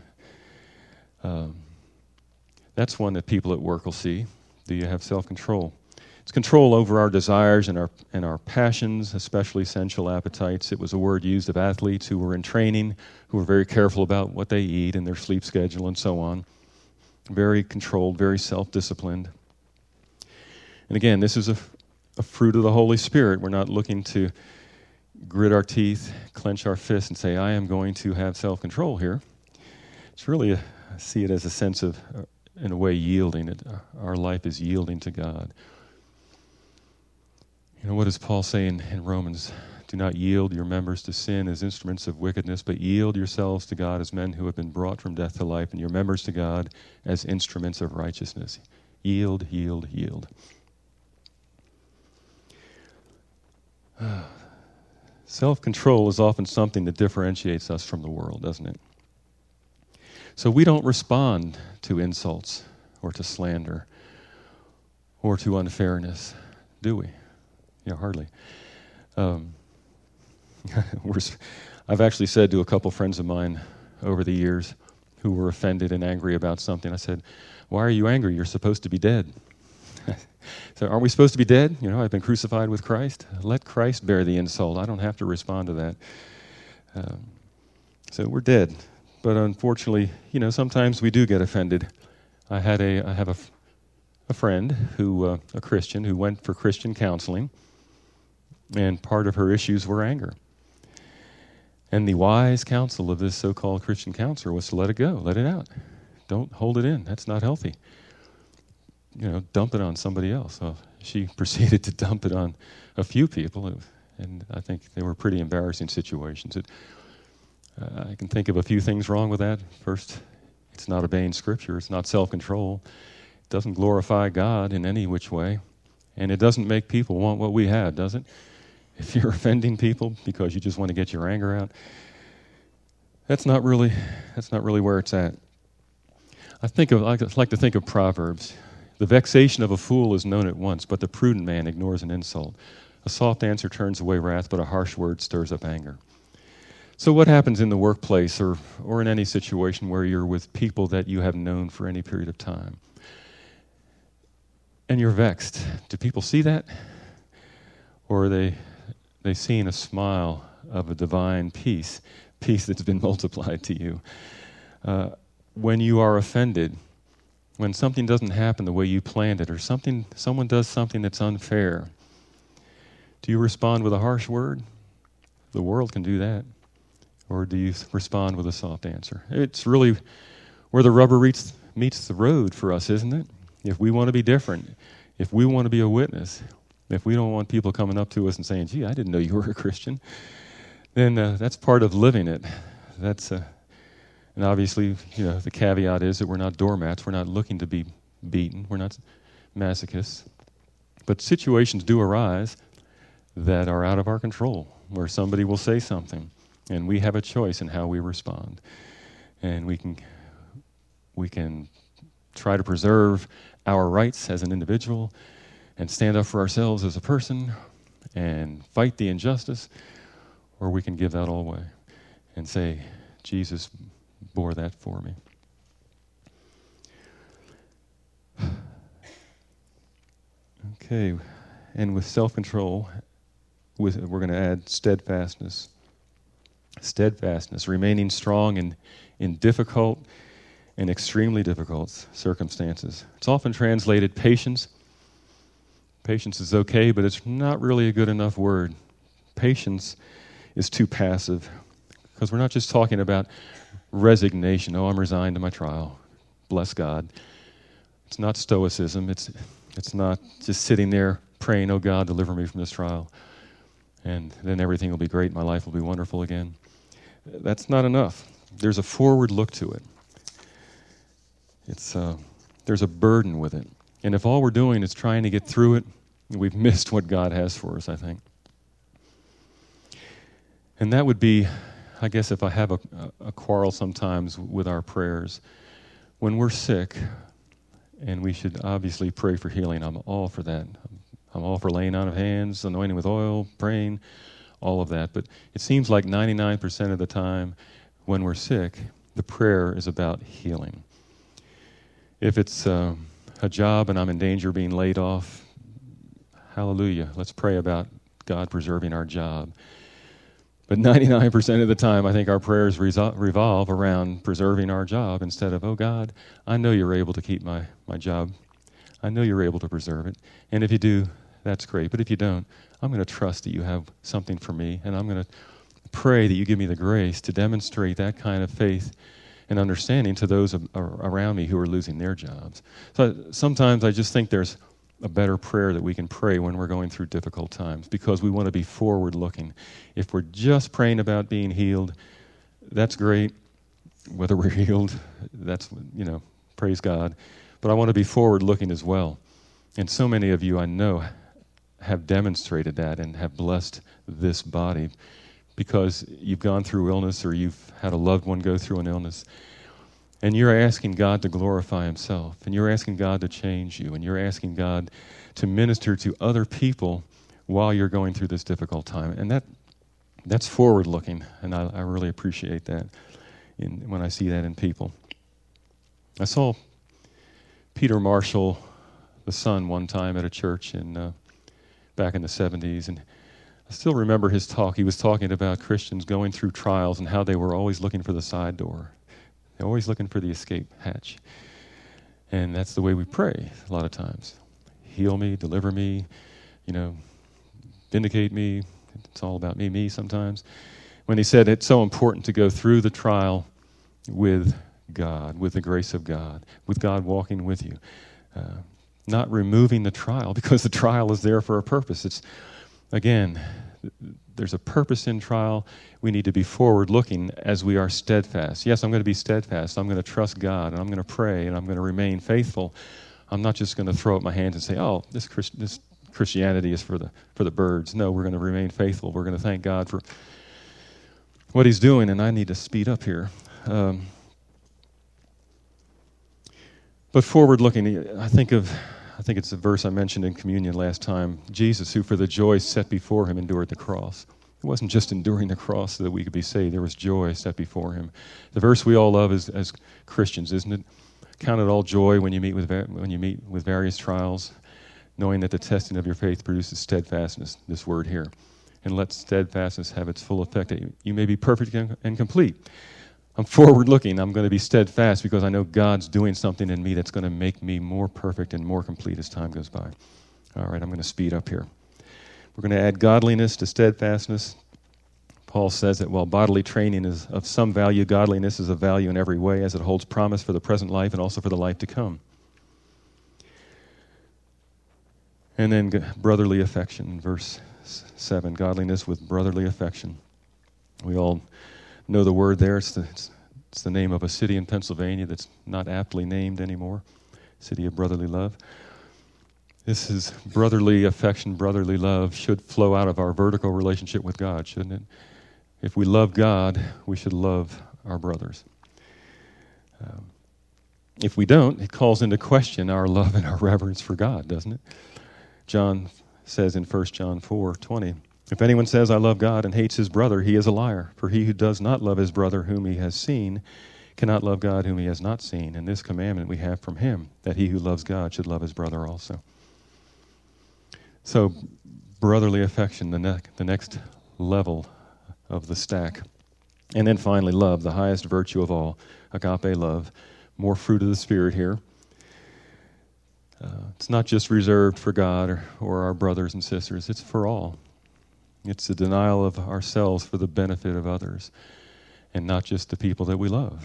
That's one that people at work will see. Do you have self-control? It's control over our desires and our passions, especially sensual appetites. It was a word used of athletes who were in training, who were very careful about what they eat and their sleep schedule and so on. Very controlled, very self-disciplined. And again, this is a fruit of the Holy Spirit. We're not looking to grit our teeth, clench our fists, and say, "I am going to have self-control here." It's really, I see it as a sense of, in a way, yielding. Our life is yielding to God. You know, what does Paul say in Romans? "Do not yield your members to sin as instruments of wickedness, but yield yourselves to God as men who have been brought from death to life, and your members to God as instruments of righteousness." Yield, yield, yield. Self-control is often something that differentiates us from the world, doesn't it? So we don't respond to insults or to slander or to unfairness, do we? Yeah, hardly. I've actually said to a couple friends of mine over the years who were offended and angry about something, I said, "Why are you angry? You're supposed to be dead." So aren't we supposed to be dead? You know, I've been crucified with Christ. Let Christ bear the insult. I don't have to respond to that. So we're dead. But unfortunately, you know, sometimes we do get offended. I have a friend who, a Christian, who went for Christian counseling, and part of her issues were anger. And the wise counsel of this so-called Christian counselor was to let it go, let it out. Don't hold it in. That's not healthy. You know, dump it on somebody else. Well, she proceeded to dump it on a few people, and I think they were pretty embarrassing situations. I can think of a few things wrong with that. First, it's not obeying Scripture. It's not self-control. It doesn't glorify God in any which way, and it doesn't make people want what we have, does it? If you're offending people because you just want to get your anger out, that's not really where it's at. I like to think of Proverbs. "The vexation of a fool is known at once, but the prudent man ignores an insult. A soft answer turns away wrath, but a harsh word stirs up anger." So what happens in the workplace or in any situation where you're with people that you have known for any period of time? And you're vexed. Do people see that? Or are they seeing a smile of a divine peace that's been multiplied to you? When you are offended, when something doesn't happen the way you planned it, or someone does something that's unfair, do you respond with a harsh word? The world can do that. Or do you respond with a soft answer? It's really where the rubber meets the road for us, isn't it? If we want to be different, if we want to be a witness, if we don't want people coming up to us and saying, "Gee, I didn't know you were a Christian," then that's part of living it. And obviously, you know, the caveat is that we're not doormats. We're not looking to be beaten. We're not masochists. But situations do arise that are out of our control, where somebody will say something, and we have a choice in how we respond. And we can try to preserve our rights as an individual and stand up for ourselves as a person and fight the injustice, or we can give that all away and say, "Jesus bore that for me." Okay, and with self-control, we're going to add steadfastness. Steadfastness, remaining strong in difficult and extremely difficult circumstances. It's often translated patience. Patience is okay, but it's not really a good enough word. Patience is too passive, because we're not just talking about resignation. "Oh, I'm resigned to my trial. Bless God." It's not stoicism. It's not just sitting there praying, "Oh God, deliver me from this trial, and then everything will be great. My life will be wonderful again." that's not enough. There's a forward look to it. There's a burden with it. And if all we're doing is trying to get through it, we've missed what God has for us, I think. And that would be, I guess, if I have a quarrel sometimes with our prayers, when we're sick, and we should obviously pray for healing. I'm all for that. I'm all for laying on of hands, anointing with oil, praying, all of that. But it seems like 99% of the time when we're sick, the prayer is about healing. If it's a job and I'm in danger of being laid off, hallelujah, let's pray about God preserving our job. But 99% of the time, I think our prayers revolve around preserving our job instead of, oh God, I know you're able to keep my job. I know you're able to preserve it. And if you do, that's great. But if you don't, I'm going to trust that you have something for me, and I'm going to pray that you give me the grace to demonstrate that kind of faith and understanding to those around me who are losing their jobs. So sometimes I just think there's a better prayer that we can pray when we're going through difficult times, because we want to be forward-looking. If we're just praying about being healed, that's great. Whether we're healed, that's, praise God. But I want to be forward-looking as well. And so many of you I know have demonstrated that and have blessed this body because you've gone through illness or you've had a loved one go through an illness. And you're asking God to glorify himself, and you're asking God to change you, and you're asking God to minister to other people while you're going through this difficult time. And that's forward-looking, and I really appreciate that when I see that in people. I saw Peter Marshall, the son, one time at a church back in the 70s, and I still remember his talk. He was talking about Christians going through trials and how they were always looking for the side door. They're always looking for the escape hatch. And that's the way we pray a lot of times. Heal me, deliver me, vindicate me. It's all about me sometimes. When he said it's so important to go through the trial with God, with the grace of God, with God walking with you. Not removing the trial, because the trial is there for a purpose. It's, again, there's a purpose in trial. We need to be forward-looking as we are steadfast. Yes, I'm going to be steadfast. I'm going to trust God, and I'm going to pray, and I'm going to remain faithful. I'm not just going to throw up my hands and say, oh, this Christianity is for the birds. No, we're going to remain faithful. We're going to thank God for what he's doing, and I need to speed up here. But forward-looking, I think it's a verse I mentioned in communion last time. Jesus, who for the joy set before him endured the cross. It wasn't just enduring the cross so that we could be saved. There was joy set before him. The verse we all love as Christians, isn't it? Count it all joy when you meet with various trials, knowing that the testing of your faith produces steadfastness, this word here. And let steadfastness have its full effect, that you may be perfect and complete. I'm forward-looking. I'm going to be steadfast because I know God's doing something in me that's going to make me more perfect and more complete as time goes by. All right, I'm going to speed up here. We're going to add godliness to steadfastness. Paul says that while bodily training is of some value, godliness is of value in every way, as it holds promise for the present life and also for the life to come. And then brotherly affection, verse 7, godliness with brotherly affection. We all know the word there. It's the name of a city in Pennsylvania that's not aptly named anymore, City of Brotherly Love. This is brotherly affection, brotherly love should flow out of our vertical relationship with God, shouldn't it? If we love God, we should love our brothers. If we don't, it calls into question our love and our reverence for God, doesn't it? John says in 1 John 4:20, if anyone says, I love God and hates his brother, he is a liar. For he who does not love his brother whom he has seen cannot love God whom he has not seen. And this commandment we have from him, that he who loves God should love his brother also. So, brotherly affection, the next level of the stack. And then finally, love, the highest virtue of all, agape love, more fruit of the Spirit here. It's not just reserved for God or our brothers and sisters, it's for all. It's the denial of ourselves for the benefit of others, and not just the people that we love.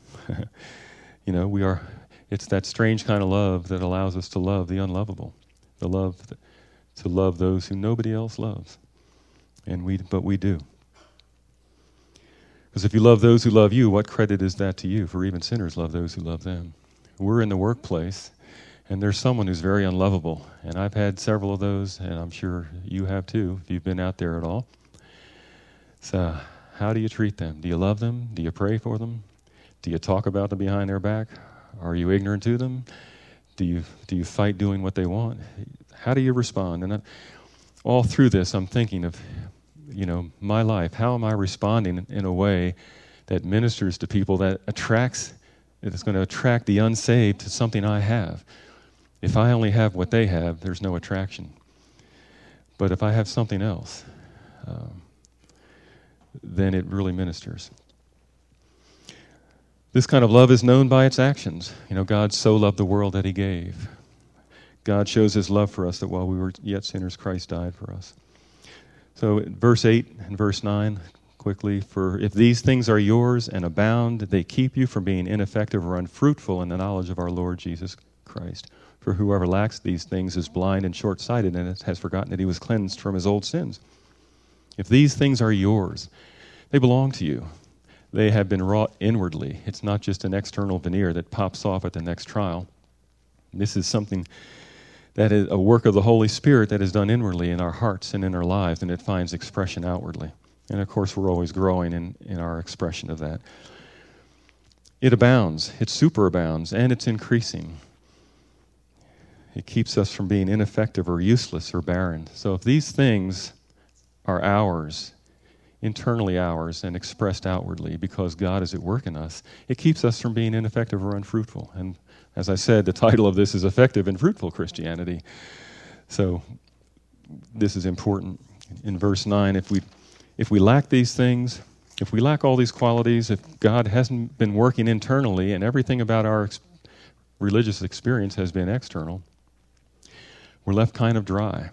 It's that strange kind of love that allows us to love the unlovable, to love those who nobody else loves. But we do. Because if you love those who love you, what credit is that to you? For even sinners love those who love them. We're in the workplace, and there's someone who's very unlovable. And I've had several of those, and I'm sure you have too, if you've been out there at all. So how do you treat them? Do you love them? Do you pray for them? Do you talk about them behind their back? Are you ignorant to them? Do you fight doing what they want? How do you respond? And all through this, I'm thinking of, my life. How am I responding in a way that ministers to people, that is going to attract the unsaved to something I have? If I only have what they have, there's no attraction. But if I have something else, then it really ministers. This kind of love is known by its actions. God so loved the world that he gave. God shows his love for us, that while we were yet sinners, Christ died for us. So verse 8 and verse 9, quickly, for if these things are yours and abound, they keep you from being ineffective or unfruitful in the knowledge of our Lord Jesus Christ. For whoever lacks these things is blind and short-sighted, and has forgotten that he was cleansed from his old sins. If these things are yours, they belong to you. They have been wrought inwardly. It's not just an external veneer that pops off at the next trial. This is something that is a work of the Holy Spirit that is done inwardly in our hearts and in our lives, and it finds expression outwardly. And of course, we're always growing in our expression of that. It abounds, it superabounds, and it's increasing. It keeps us from being ineffective or useless or barren. So if these things are ours, internally ours, and expressed outwardly because God is at work in us, it keeps us from being ineffective or unfruitful. And as I said, the title of this is Effective and Fruitful Christianity. So this is important. In verse 9, if we lack these things, if we lack all these qualities, if God hasn't been working internally and everything about our religious experience has been external, we're left kind of dry.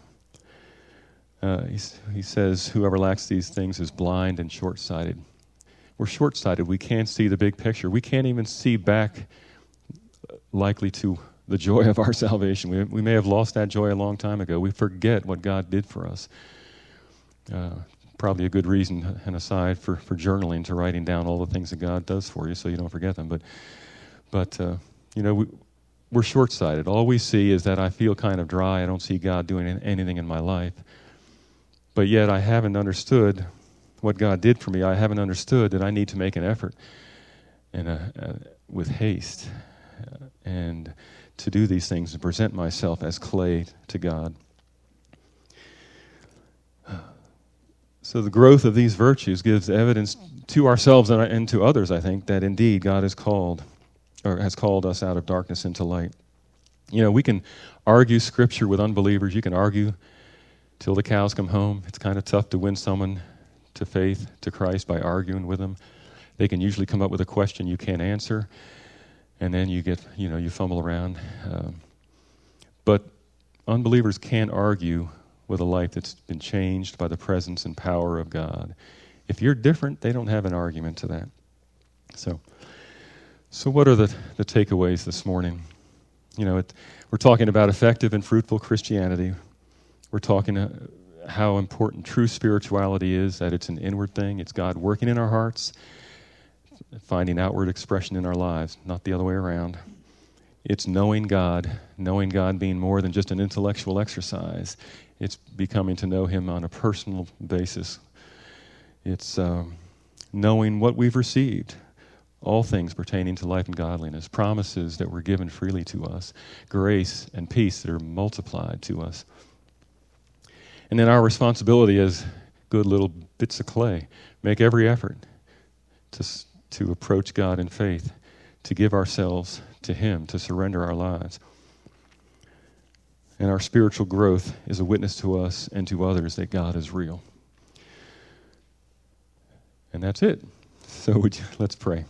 He says, whoever lacks these things is blind and short-sighted. We're short-sighted. We can't see the big picture. We can't even see back likely to the joy of our salvation. We may have lost that joy a long time ago. We forget what God did for us. Probably a good reason, and aside, for journaling, to writing down all the things that God does for you so you don't forget them. But we're short-sighted. All we see is that I feel kind of dry. I don't see God doing anything in my life. But yet I haven't understood what God did for me. I haven't understood that I need to make an effort and with haste and to do these things and present myself as clay to God. So the growth of these virtues gives evidence to ourselves and to others, I think, that indeed God has called us out of darkness into light. We can argue Scripture with unbelievers. You can argue till the cows come home. It's kind of tough to win someone to faith, to Christ, by arguing with them. They can usually come up with a question you can't answer, and then you fumble around. But unbelievers can't argue with a life that's been changed by the presence and power of God. If you're different, they don't have an argument to that. So what are the takeaways this morning? We're talking about effective and fruitful Christianity. We're talking how important true spirituality is, that it's an inward thing. It's God working in our hearts, finding outward expression in our lives, not the other way around. It's knowing God being more than just an intellectual exercise. It's becoming to know Him on a personal basis. It's knowing what we've received, all things pertaining to life and godliness, promises that were given freely to us, grace and peace that are multiplied to us. And then our responsibility as good little bits of clay, make every effort to approach God in faith, to give ourselves to Him, to surrender our lives. And our spiritual growth is a witness to us and to others that God is real. And that's it. So let's pray.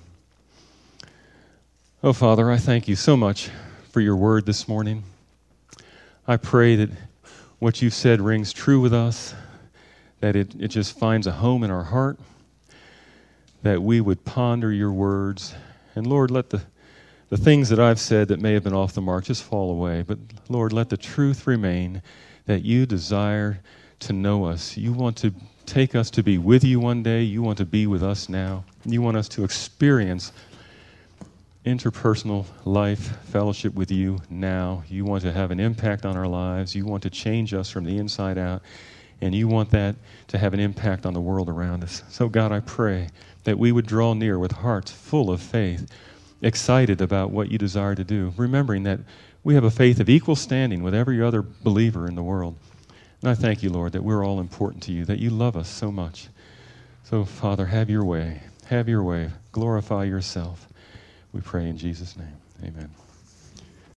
Oh, Father, I thank you so much for your word this morning. I pray that what you've said rings true with us, that it just finds a home in our heart, that we would ponder your words. And Lord, let the things that I've said that may have been off the mark just fall away. But Lord, let the truth remain that you desire to know us. You want to take us to be with you one day. You want to be with us now. You want us to experience interpersonal life, fellowship with you now. You want to have an impact on our lives. You want to change us from the inside out. And you want that to have an impact on the world around us. So, God, I pray that we would draw near with hearts full of faith, excited about what you desire to do, remembering that we have a faith of equal standing with every other believer in the world. And I thank you, Lord, that we're all important to you, that you love us so much. So, Father, have your way. Have your way. Glorify yourself. We pray in Jesus' name. Amen.